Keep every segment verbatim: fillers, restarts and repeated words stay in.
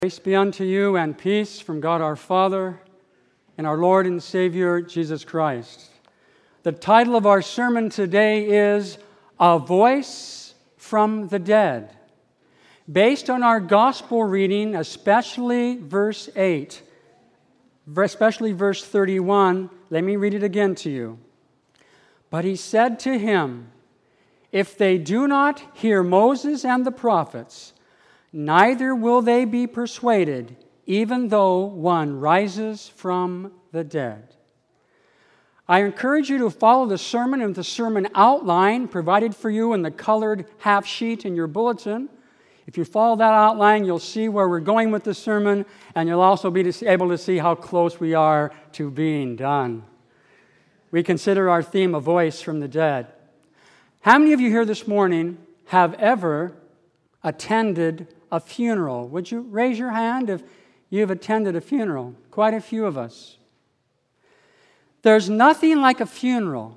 Grace be unto you and peace from God our Father and our Lord and Savior, Jesus Christ. The title of our sermon today is A Voice from the Dead. Based on our gospel reading, especially verse eight, especially verse thirty-one, let me read it again to you. But he said to him, if they do not hear Moses and the prophets, neither will they be persuaded, even though one rises from the dead. I encourage you to follow the sermon and the sermon outline provided for you in the colored half sheet in your bulletin. If you follow that outline, you'll see where we're going with the sermon, and you'll also be able to see how close we are to being done. We consider our theme, A Voice from the Dead. How many of you here this morning have ever attended a funeral? Would you raise your hand if you've attended a funeral? Quite a few of us. There's nothing like a funeral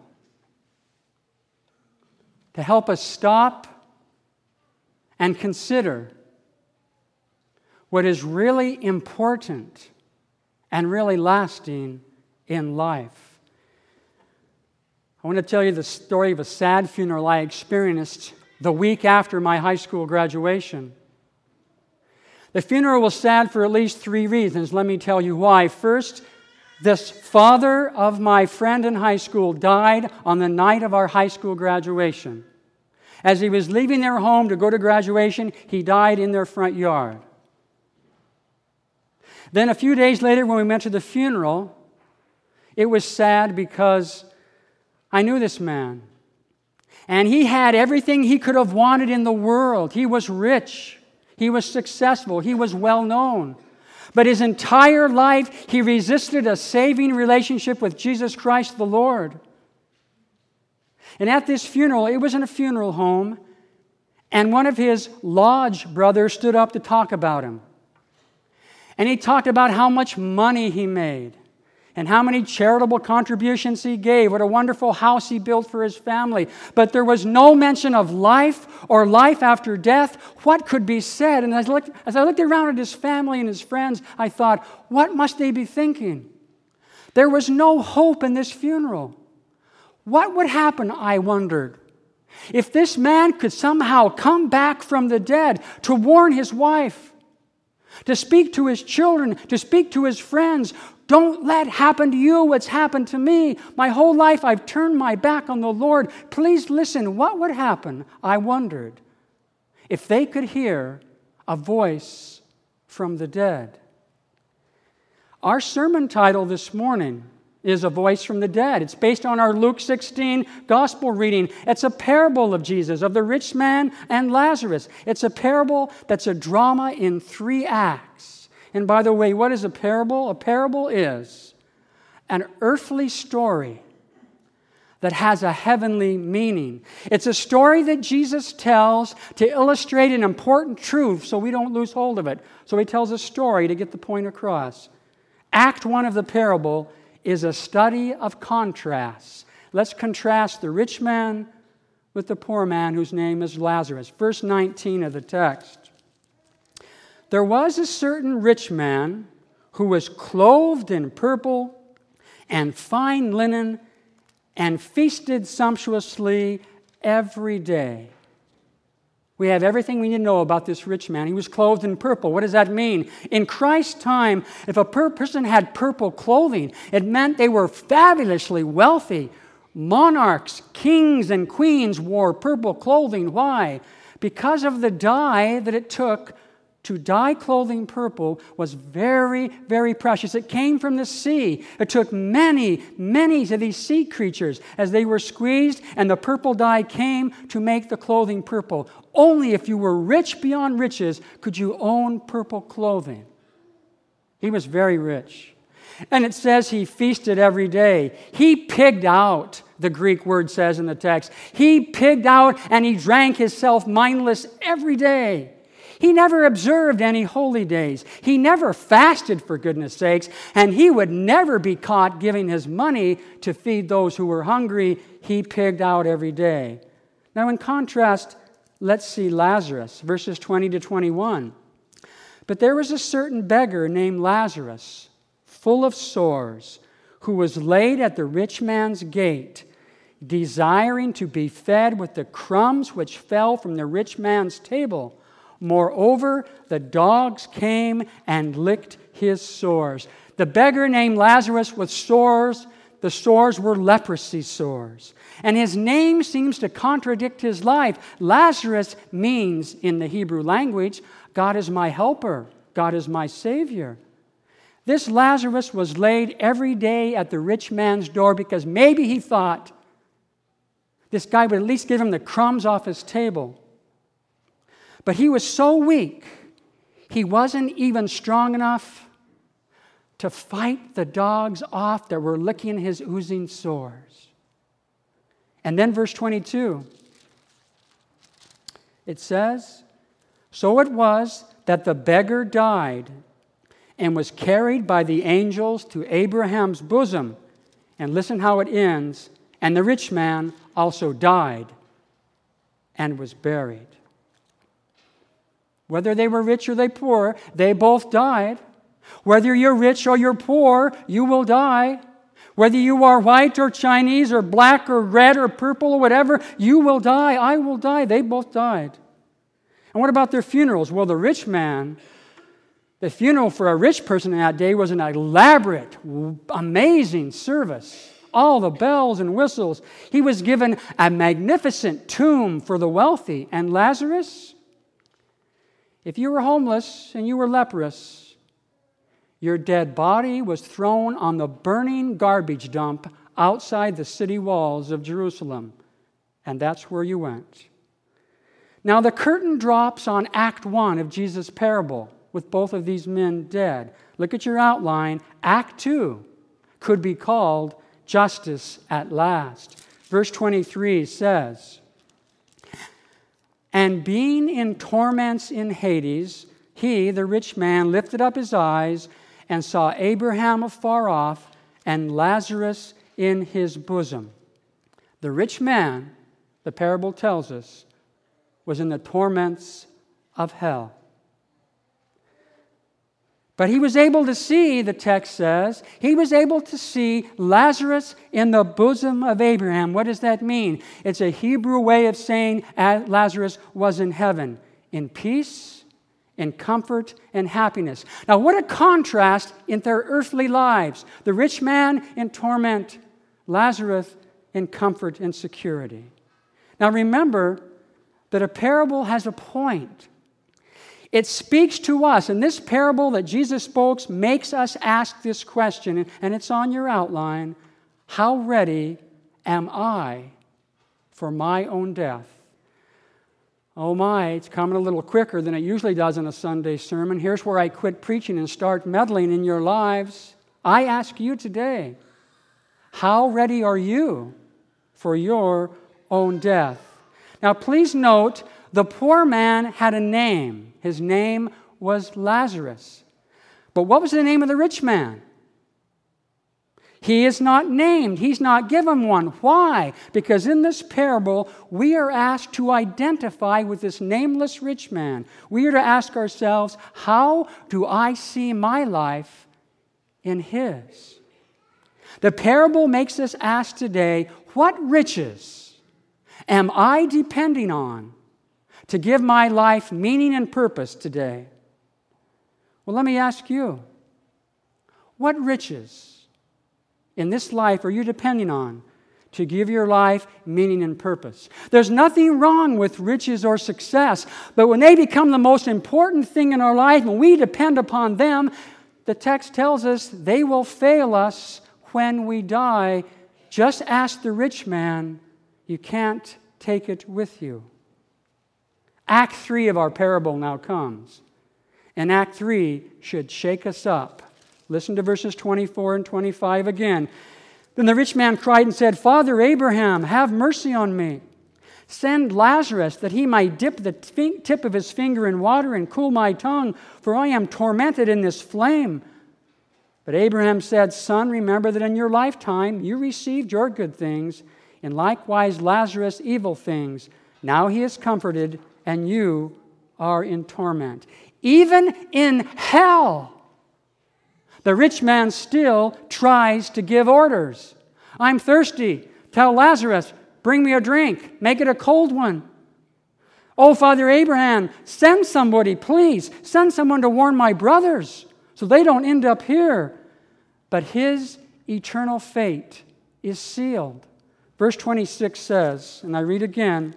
to help us stop and consider what is really important and really lasting in life. I want to tell you the story of a sad funeral I experienced the week after my high school graduation. The funeral was sad for at least three reasons. Let me tell you why. First, this father of my friend in high school died on the night of our high school graduation. As he was leaving their home to go to graduation, he died in their front yard. Then a few days later, when we went to the funeral, it was sad because I knew this man. And he had everything he could have wanted in the world. He was rich. He was successful. He was well known. But his entire life, he resisted a saving relationship with Jesus Christ the Lord. And at this funeral, it was in a funeral home, and one of his lodge brothers stood up to talk about him. And he talked about how much money he made, and how many charitable contributions he gave, what a wonderful house he built for his family. But there was no mention of life or life after death. What could be said? And as I looked, as I looked around at his family and his friends, I thought, what must they be thinking? There was no hope in this funeral. What would happen, I wondered, if this man could somehow come back from the dead to warn his wife, to speak to his children, to speak to his friends? Don't let happen to you what's happened to me. My whole life I've turned my back on the Lord. Please listen. What would happen, I wondered, if they could hear a voice from the dead? Our sermon title this morning is A Voice from the Dead. It's based on our Luke sixteen gospel reading. It's a parable of Jesus, of the rich man and Lazarus. It's a parable that's a drama in three acts. And by the way, what is a parable? A parable is an earthly story that has a heavenly meaning. It's a story that Jesus tells to illustrate an important truth so we don't lose hold of it. So he tells a story to get the point across. Act one of the parable is a study of contrasts. Let's contrast the rich man with the poor man whose name is Lazarus. Verse nineteen of the text. There was a certain rich man who was clothed in purple and fine linen and feasted sumptuously every day. We have everything we need to know about this rich man. He was clothed in purple. What does that mean? In Christ's time, if a per- person had purple clothing, it meant they were fabulously wealthy. Monarchs, kings, and queens wore purple clothing. Why? Because of the dye that it took to dye clothing purple was very, very precious. It came from the sea. It took many, many of these sea creatures as they were squeezed, and the purple dye came to make the clothing purple. Only if you were rich beyond riches could you own purple clothing. He was very rich. And it says he feasted every day. He pigged out, the Greek word says in the text. He pigged out and he drank himself mindless every day. He never observed any holy days. He never fasted, for goodness sakes, and he would never be caught giving his money to feed those who were hungry. He pigged out every day. Now, in contrast, let's see Lazarus, verses twenty to twenty-one. But there was a certain beggar named Lazarus, full of sores, who was laid at the rich man's gate, desiring to be fed with the crumbs which fell from the rich man's table. Moreover, the dogs came and licked his sores. The beggar named Lazarus with sores, the sores were leprosy sores. And his name seems to contradict his life. Lazarus means, in the Hebrew language, God is my helper, God is my Savior. This Lazarus was laid every day at the rich man's door because maybe he thought this guy would at least give him the crumbs off his table. But he was so weak, he wasn't even strong enough to fight the dogs off that were licking his oozing sores. And then verse twenty-two, it says, "So it was that the beggar died and was carried by the angels to Abraham's bosom." And listen how it ends. "And the rich man also died and was buried." Whether they were rich or they poor, they both died. Whether you're rich or you're poor, you will die. Whether you are white or Chinese or black or red or purple or whatever, you will die. I will die. They both died. And what about their funerals? Well, the rich man, the funeral for a rich person in that day was an elaborate, amazing service. All the bells and whistles. He was given a magnificent tomb for the wealthy. And Lazarus, if you were homeless and you were leprous, your dead body was thrown on the burning garbage dump outside the city walls of Jerusalem. And that's where you went. Now the curtain drops on Act one of Jesus' parable with both of these men dead. Look at your outline. Act two could be called Justice at Last. Verse twenty-three says, "And being in torments in Hades, he, the rich man, lifted up his eyes and saw Abraham afar off and Lazarus in his bosom." The rich man, the parable tells us, was in the torments of hell. But he was able to see, the text says, he was able to see Lazarus in the bosom of Abraham. What does that mean? It's a Hebrew way of saying Lazarus was in heaven, in peace, in comfort, and happiness. Now, what a contrast in their earthly lives. The rich man in torment, Lazarus in comfort and security. Now, remember that a parable has a point. It speaks to us, and this parable that Jesus spoke makes us ask this question, and it's on your outline: how ready am I for my own death? Oh my, it's coming a little quicker than it usually does in a Sunday sermon. Here's where I quit preaching and start meddling in your lives. I ask you today, how ready are you for your own death? Now please note, the poor man had a name. His name was Lazarus. But what was the name of the rich man? He is not named. He's not given one. Why? Because in this parable, we are asked to identify with this nameless rich man. We are to ask ourselves, how do I see my life in his? The parable makes us ask today, what riches am I depending on to give my life meaning and purpose today? Well, let me ask you, what riches in this life are you depending on to give your life meaning and purpose? There's nothing wrong with riches or success, but when they become the most important thing in our life and we depend upon them, the text tells us they will fail us when we die. Just ask the rich man, you can't take it with you. Act three of our parable now comes. And Act three should shake us up. Listen to verses twenty-four and twenty-five again. Then the rich man cried and said, "Father Abraham, have mercy on me. Send Lazarus that he might dip the tip of his finger in water and cool my tongue, for I am tormented in this flame." But Abraham said, "Son, remember that in your lifetime you received your good things, and likewise Lazarus evil things. Now he is comforted, and you are in torment." even in hell, the rich man still tries to give orders. I'm thirsty. Tell Lazarus, bring me a drink. Make it a cold one. Oh, Father Abraham, send somebody, please. Send someone to warn my brothers so they don't end up here. But his eternal fate is sealed. Verse twenty-six says, and I read again,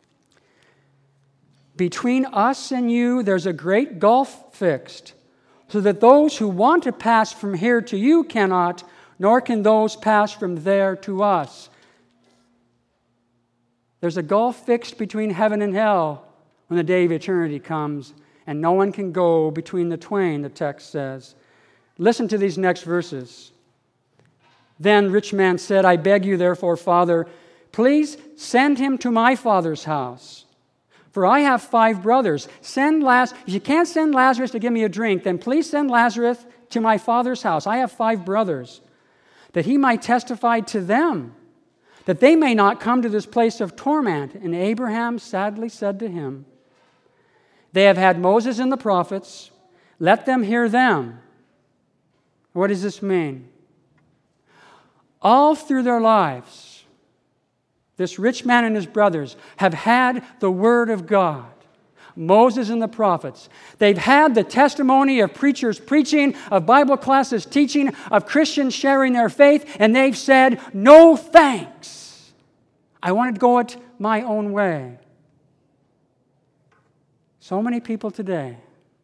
between us and you there's a great gulf fixed, so that those who want to pass from here to you cannot, nor can those pass from there to us. There's a gulf fixed between heaven and hell when the day of eternity comes, and no one can go between the twain, the text says. Listen to these next verses. Then rich man said, I beg you therefore, Father, please send him to my father's house. For I have five brothers. Send Lazarus. If you can't send Lazarus to give me a drink, then please send Lazarus to my father's house. I have five brothers, that he might testify to them, that they may not come to this place of torment. And Abraham sadly said to him, they have had Moses and the prophets. Let them hear them. What does this mean? All through their lives, this rich man and his brothers have had the Word of God, Moses and the prophets. They've had the testimony of preachers preaching, of Bible classes teaching, of Christians sharing their faith, and they've said, no thanks. I want to go it my own way. So many people today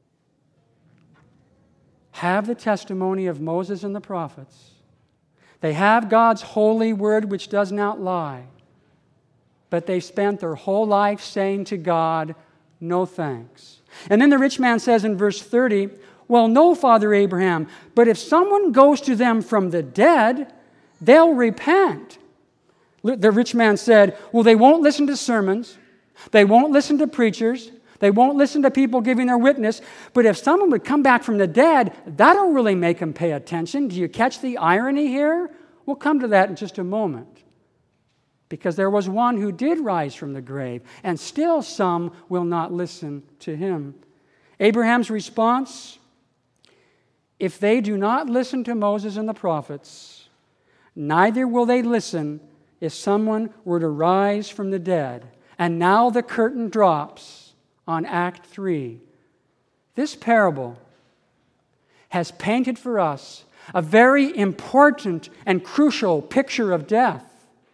have the testimony of Moses and the prophets. They have God's holy word which does not lie. But they spent their whole life saying to God, no thanks. And then the rich man says in verse thirty, well, no, Father Abraham, but if someone goes to them from the dead, they'll repent. The rich man said, well, they won't listen to sermons. They won't listen to preachers. They won't listen to people giving their witness. But if someone would come back from the dead, that'll really make them pay attention. Do you catch the irony here? We'll come to that in just a moment. Because there was one who did rise from the grave, and still some will not listen to him. Abraham's response, if they do not listen to Moses and the prophets, neither will they listen if someone were to rise from the dead. And now the curtain drops on Act three. This parable has painted for us a very important and crucial picture of death.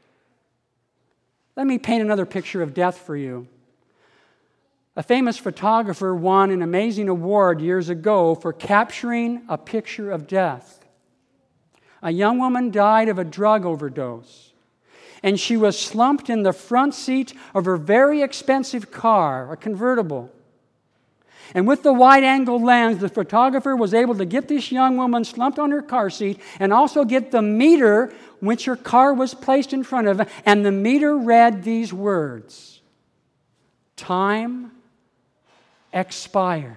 Let me paint another picture of death for you. A famous photographer won an amazing award years ago for capturing a picture of death. A young woman died of a drug overdose, and she was slumped in the front seat of her very expensive car, a convertible. And with the wide-angle lens, the photographer was able to get this young woman slumped on her car seat and also get the meter which her car was placed in front of, and the meter read these words, time expired.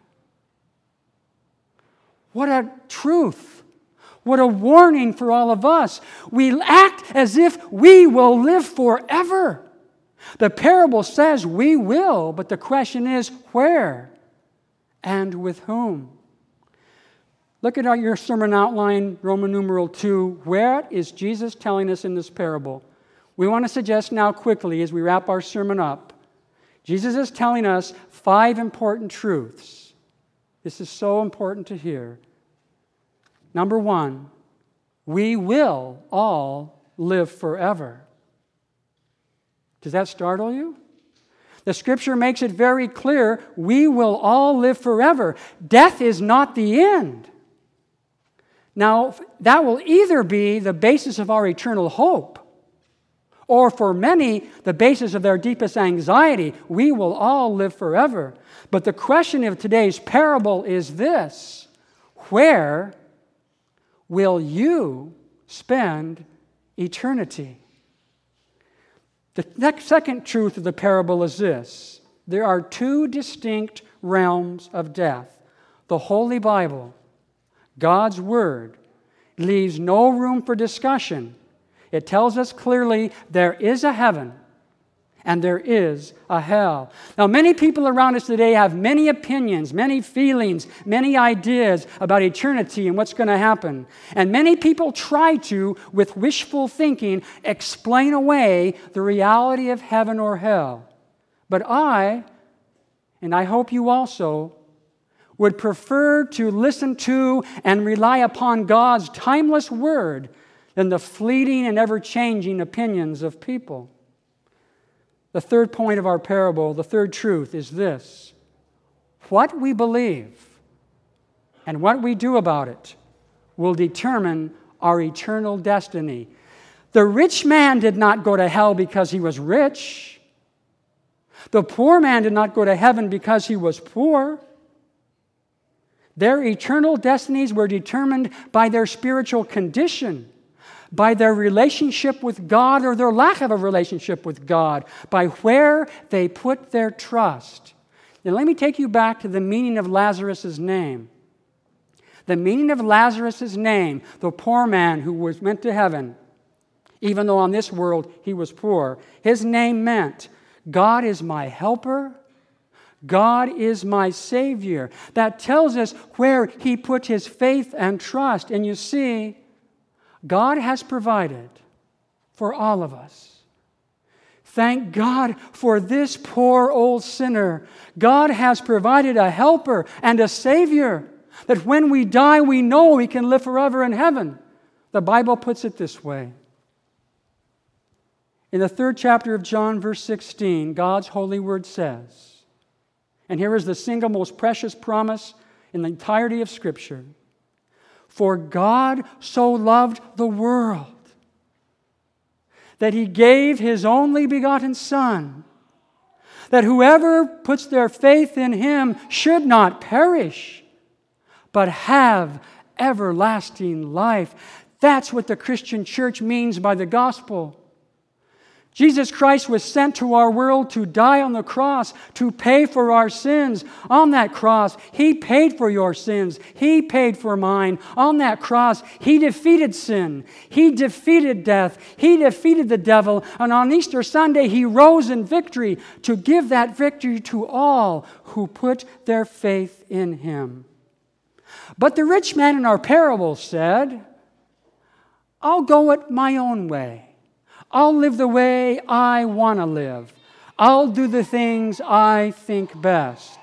What a truth. What a warning for all of us. We act as if we will live forever. The parable says we will, but the question is where and with whom? Look at your sermon outline, Roman numeral two. Where is Jesus telling us in this parable? We want to suggest now quickly as we wrap our sermon up, Jesus is telling us five important truths. This is so important to hear. Number one, we will all live forever. Does that startle you? The Scripture makes it very clear we will all live forever. Death is not the end. Now, that will either be the basis of our eternal hope, or for many, the basis of their deepest anxiety. We will all live forever. But the question of today's parable is this: where will you spend eternity? The next, second truth of the parable is this: there are two distinct realms of death. The Holy Bible, God's Word, leaves no room for discussion. It tells us clearly there is a heaven and there is a hell. Now, many people around us today have many opinions, many feelings, many ideas about eternity and what's going to happen. And many people try to, with wishful thinking, explain away the reality of heaven or hell. But I, and I hope you also, would prefer to listen to and rely upon God's timeless word than the fleeting and ever-changing opinions of people. The third point of our parable, the third truth, is this: what we believe and what we do about it will determine our eternal destiny. The rich man did not go to hell because he was rich. The poor man did not go to heaven because he was poor. Their eternal destinies were determined by their spiritual condition, by their relationship with God or their lack of a relationship with God, by where they put their trust. Now let me take you back to the meaning of Lazarus' name. The meaning of Lazarus' name, the poor man who was went to heaven, even though on this world he was poor, his name meant, God is my helper, God is my Savior. That tells us where he put his faith and trust. And you see, God has provided for all of us. Thank God for this poor old sinner. God has provided a helper and a Savior, that when we die, we know we can live forever in heaven. The Bible puts it this way. In the third chapter of John, verse sixteen, God's holy word says, and here is the single most precious promise in the entirety of Scripture, for God so loved the world that he gave his only begotten Son, that whoever puts their faith in him should not perish, but have everlasting life. That's what the Christian church means by the gospel. Jesus Christ was sent to our world to die on the cross, to pay for our sins. On that cross, he paid for your sins. He paid for mine. On that cross, he defeated sin. He defeated death. He defeated the devil. And on Easter Sunday, he rose in victory to give that victory to all who put their faith in him. But the rich man in our parable said, I'll go it my own way. I'll live the way I want to live. I'll do the things I think best.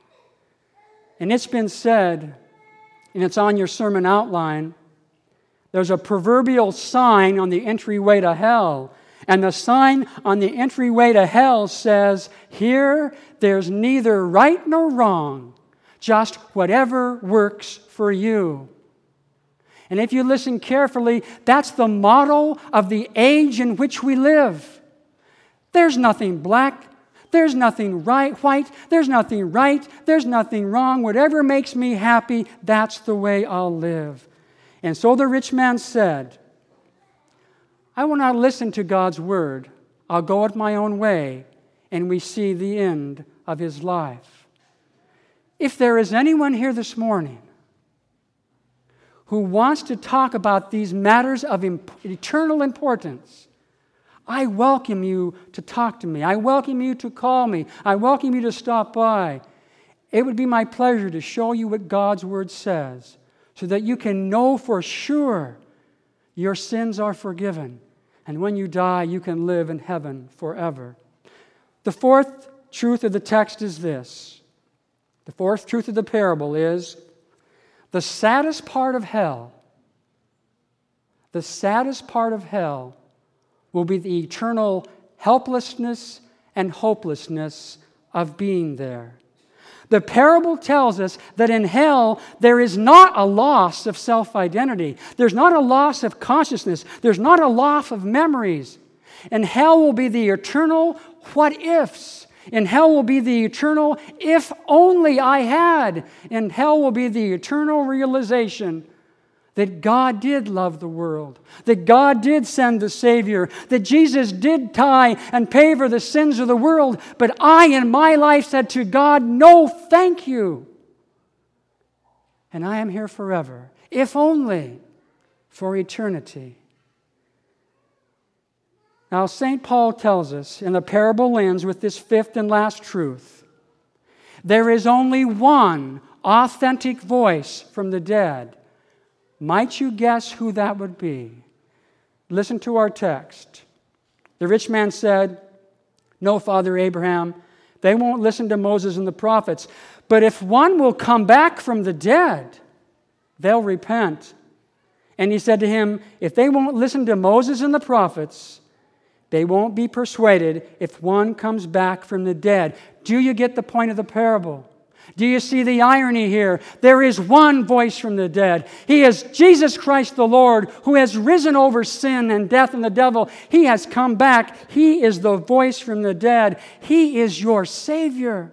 And it's been said, and it's on your sermon outline, there's a proverbial sign on the entryway to hell. And the sign on the entryway to hell says, here there's neither right nor wrong, just whatever works for you. And if you listen carefully, that's the model of the age in which we live. There's nothing black, there's nothing right, white, there's nothing right, there's nothing wrong. Whatever makes me happy, that's the way I'll live. And so the rich man said, I will not listen to God's word. I'll go it my own way. And we see the end of his life. If there is anyone here this morning who wants to talk about these matters of imp- eternal importance, I welcome you to talk to me. I welcome you to call me. I welcome you to stop by. It would be my pleasure to show you what God's word says so that you can know for sure your sins are forgiven. And when you die, you can live in heaven forever. The fourth truth of the text is this. The fourth truth of the parable is the saddest part of hell, the saddest part of hell will be the eternal helplessness and hopelessness of being there. The parable tells us that in hell, there is not a loss of self-identity. There's not a loss of consciousness. There's not a loss of memories. And hell will be the eternal what-ifs. In hell will be the eternal, if only I had. In hell will be the eternal realization that God did love the world, that God did send the Savior, that Jesus did die and pay for the sins of the world, but I in my life said to God, no, thank you. And I am here forever, if only for eternity. Now, Saint Paul tells us, and the parable ends with this fifth and last truth. There is only one authentic voice from the dead. Might you guess who that would be? Listen to our text. The rich man said, "No, Father Abraham, they won't listen to Moses and the prophets. But if one will come back from the dead, they'll repent." And he said to him, "If they won't listen to Moses and the prophets, they won't be persuaded if one comes back from the dead." Do you get the point of the parable? Do you see the irony here? There is one voice from the dead. He is Jesus Christ the Lord, who has risen over sin and death and the devil. He has come back. He is the voice from the dead. He is your Savior.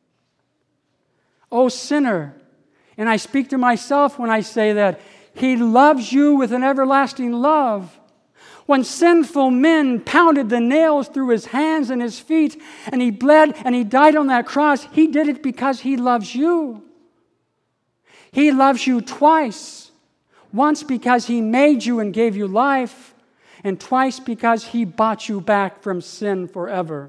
O sinner, and I speak to myself when I say that, He loves you with an everlasting love. When sinful men pounded the nails through His hands and His feet, and He bled and He died on that cross, He did it because He loves you. He loves you twice. Once because He made you and gave you life, and twice because He bought you back from sin forever.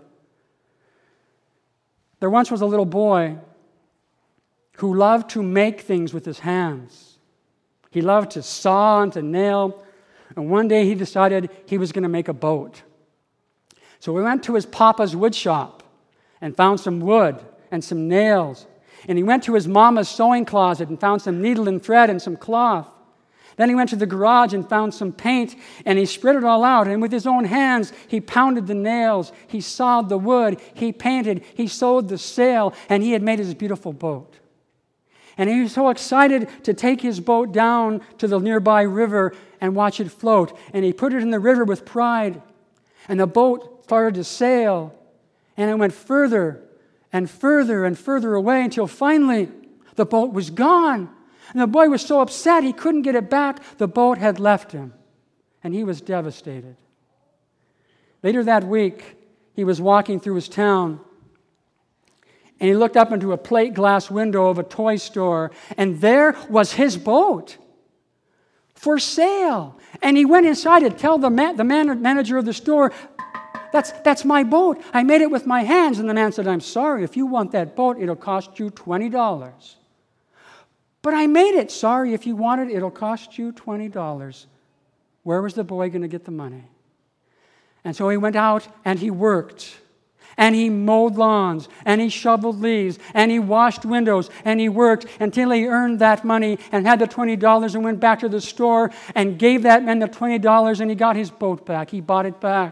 There once was a little boy who loved to make things with his hands. He loved to saw and to nail. And one day he decided he was going to make a boat. So we went to his papa's wood shop and found some wood and some nails. And he went to his mama's sewing closet and found some needle and thread and some cloth. Then he went to the garage and found some paint, and he spread it all out. And with his own hands, he pounded the nails, he sawed the wood, he painted, he sewed the sail, and he had made his beautiful boat. And he was so excited to take his boat down to the nearby river and watch it float. And he put it in the river with pride. And the boat started to sail. And it went further and further and further away until finally the boat was gone. And the boy was so upset he couldn't get it back. The boat had left him. And he was devastated. Later that week, he was walking through his town. And he looked up into a plate glass window of a toy store, and there was his boat for sale. And he went inside to tell the man, the man, manager of the store, that's, that's my boat. I made it with my hands. And the man said, "I'm sorry, if you want that boat, it'll cost you twenty dollars. "But I made it." "Sorry, if you want it, it'll cost you twenty dollars. Where was the boy going to get the money? And so he went out and he worked. And he mowed lawns, and he shoveled leaves, and he washed windows, and he worked until he earned that money and had the twenty dollars and went back to the store and gave that man the twenty dollars, and he got his boat back. He bought it back.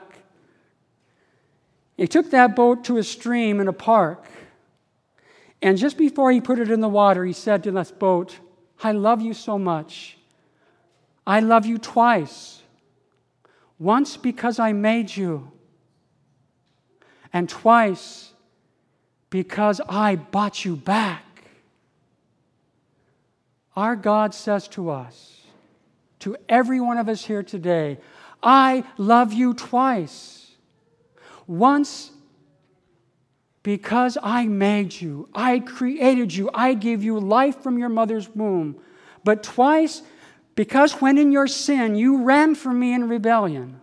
He took that boat to a stream in a park, and just before he put it in the water, he said to this boat, "I love you so much. I love you twice. Once because I made you, and twice because I bought you back." Our God says to us, to every one of us here today, "I love you twice. Once because I made you, I created you, I gave you life from your mother's womb. But twice because when in your sin you ran from me in rebellion,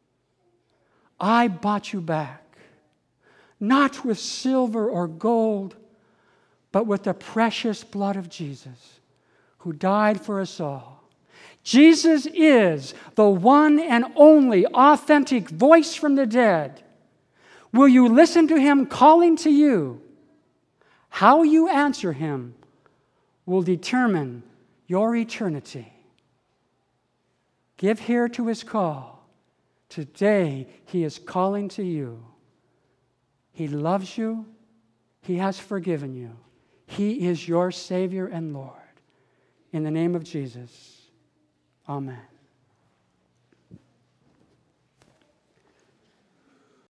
I bought you back. Not with silver or gold, but with the precious blood of Jesus, who died for us all." Jesus is the one and only authentic voice from the dead. Will you listen to Him calling to you? How you answer Him will determine your eternity. Give ear to His call. Today, He is calling to you. He loves you. He has forgiven you. He is your Savior and Lord. In the name of Jesus, amen.